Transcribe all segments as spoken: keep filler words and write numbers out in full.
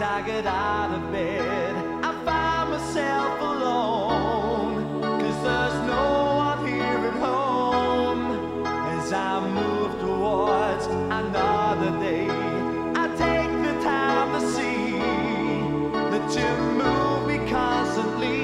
I get out of bed, I find myself alone, 'cause there's no one here at home. As I move towards another day, I take the time to see that you move me constantly.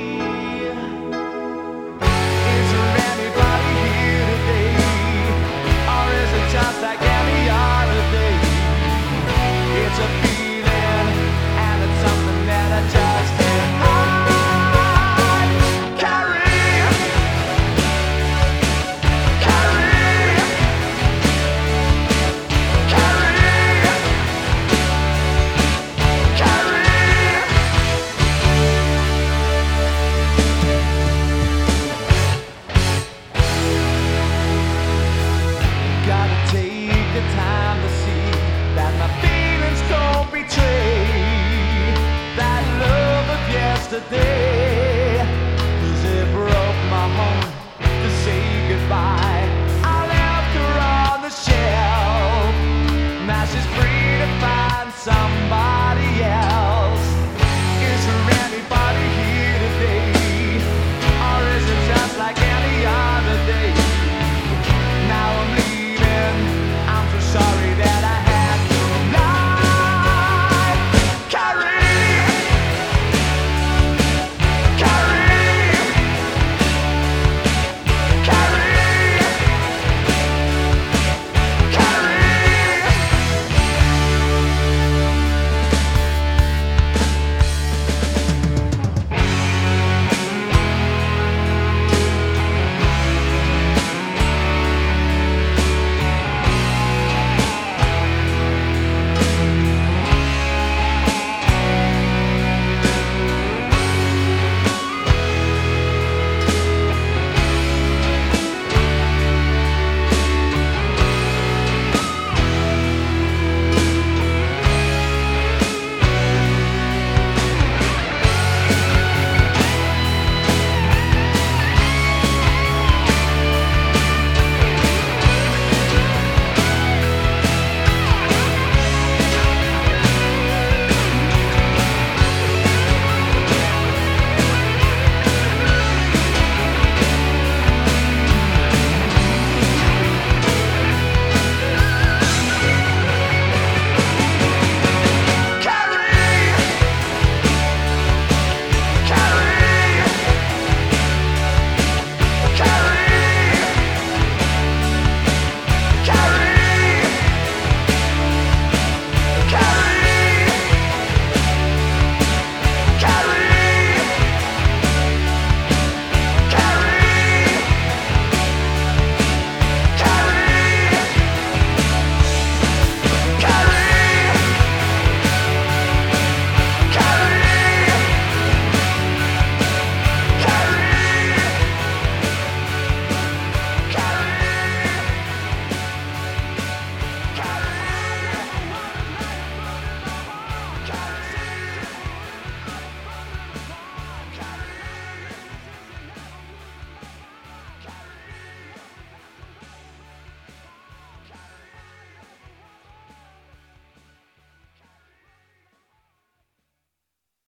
Is there anybody here today, or is it just like any other day? It's a feeling, and it's something that I just can't hide. Carry, carry, carry, carry. Gotta take the time to see that my feelings don't betray that love of yesterday.